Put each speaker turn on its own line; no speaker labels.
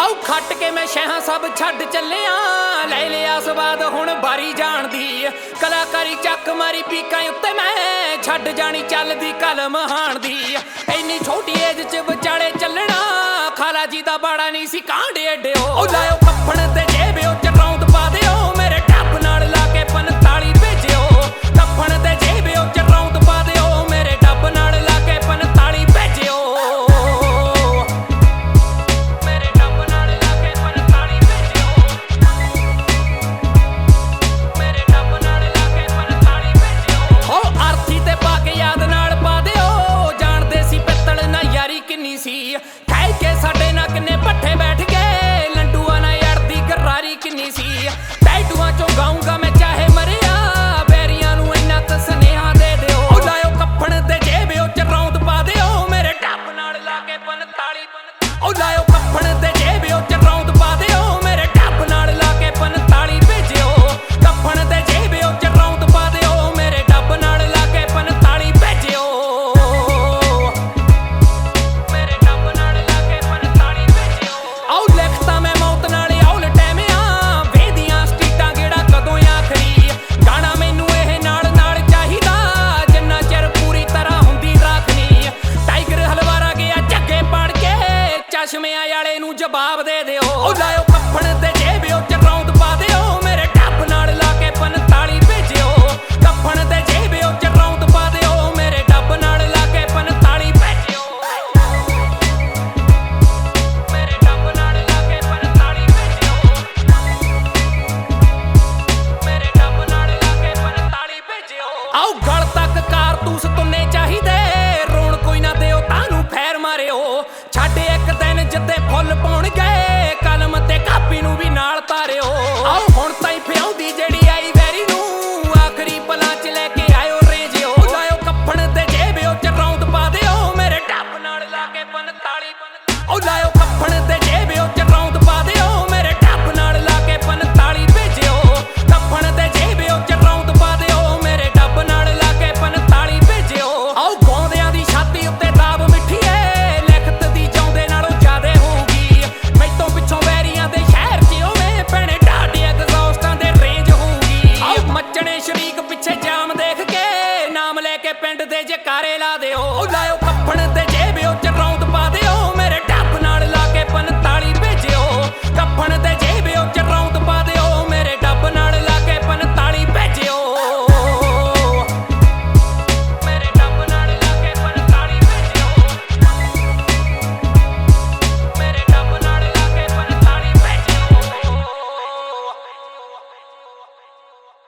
ਆਓ ਖੱਟ ਕੇ ਮੈਂ ਸ਼ਹਿਆਂ ਸਭ ਛੱਡ ਚੱਲਿਆ ਲੈ ਲਿਆ ਸਵਾਦ ਹੁਣ ਬਾਰੀ ਜਾਣ ਦੀ ਕਲਾਕਾਰੀ ਚੱਕ ਮਾਰੀ ਪੀਕਾਂ ਉੱਤੇ ਮੈਂ ਛੱਡ ਜਾਣੀ ਚੱਲਦੀ ਕਲਮ ਹਾਣ ਦੀ ਇੰਨੀ ਛੋਟੀ ਏਜ 'ਚ ਵਿਚਾਲੇ ਚੱਲਣਾ ਖਾਲਾ ਜੀ ਦਾ ਬਾੜਾ ਨਹੀਂ ਸੀ ਕਾਂਡੇ ਏਡਿਓ ਉਹ ਲਾਇਓ ਕੱਫਣ ਤੇ ਜੇਬਿਓ ਚ ਰੌਂਦ ਪਾ ਦਿਓ ਮੇਰੇ ਟੱਬ ਨਾਲ ਲਾ ਕੇ 45 ਭੇਜਿਓ ਕੱਫਣ ਤੇ ਜੇਬਿਓ ਚ ਰੌਂਦ ਪਾ ਦਿਓ ਮੇਰੇ ਟੱਬ ਨਾਲ ਲਾ ਕੇ 45 ਭੇਜਿਓ ਕਹਿ ਕੇ ਸਾਡੇ ਨਾਲ ਕਿੰਨੇ ਪੱਠੇ ਬੈਠ ਗਏ ਲੰਡੂਆਂ ਨਾਲ ਯੜਦੀ ਗਰਾਰੀ ਕਿੰਨੀ ਸੀ ਟੈਟੂਆਂ ਚੋਂ ਗਾਉਂਗਾ ਮੈਂ ਚਾਹੇ ਮਰਿਆ ਬੈਰੀਆਂ ਨੂੰ ਇੰਨਾ ਕੁ ਸੁਨੇਹਾ ਦੇ ਦਿਓ ਉਹ ਲਾਇਓ ਕੱਫਣ ਤੇ ਜੇਬਿਓ ਚ ਰੌਂਦ ਪਾ ਦਿਓ ਮੇਰੇ ਟੱਬ ਨਾਲ ਲਾ ਕੇ 45 ਉਹ ਲਾਇਓ ਕੱਫਣ ਤੇ ਜੇਬਿਓ ਚ ਰੌਂਦ ਪਾ ਦਿਓ ਮੇਰੇ ਟੱਬ ਨਾਲ ਲਾ ਕੇ 45 ਭੇਜਿਓ ਕੱਫਣ ਤੇ ਜੇਬਿਓ ਚ ਰੌਂਦ ਪਾ ਦਿਓ ਮੇਰੇ ਟੱਬ ਨਾਲ ਲਾ ਕੇ 45 ਭੇਜਿਓ ਚਸ਼ਮਿਆਂ ਵਾਲੇ ਨੂੰ ਜਵਾਬ ਦੇ ਦਿਓ ਉਹ ਲਾਇਓ ਕੱਫਣ ਤੇ ਜੇਬਿਓ ਚ ਰੌਂਦ ਪਾ ਦਿਓ ਮੇਰੇ ਟੱਬ ਨਾਲ ਲਾ ਕੇ 45 ਭੇਜਿਓ ਕੱਫਣ ਤੇ ਜੇਬਿਓ ਚ ਰੌਂਦ ਪਾ ਦਿਓ ਮੇਰੇ ਟੱਬ ਨਾਲ ਲਾ ਕੇ 45 ਭੇਜਿਓ ਮੇਰੇ ਟੱਬ ਨਾਲ ਲਾ ਕੇ 45 ਭੇਜਿਓ ਮੇਰੇ ਟੱਬ ਨਾਲ ਲਾ ਕੇ 45 ਭੇਜਿਓ ਆਓ ਗਲ ਤੱਕ ਕਾਰਤੂਸ ਤੁੰਨੇ ਚਾਹੀਦੇ ਰੋਣ ਕੋਈ ਨਾ ਦਿਓ ਤਾਨੂੰ ਫੈਰ ਮਾਰਿਓ ਛੱਡ ਇੱਕ ਦਿਨ ਜਿੱਤੇ ਫੁੱਲ ਪਾਉਣ ਗਏ ਕਲਮ ਤੇ ਕਾਪੀ ਨੂੰ ਵੀ ਨਾਲ ਤਾਰਿਓ ਆਓ ਹੁਣ ਤਾਈਂ ਫਿਆਉਂਦੀ ਜਿਹੜੀ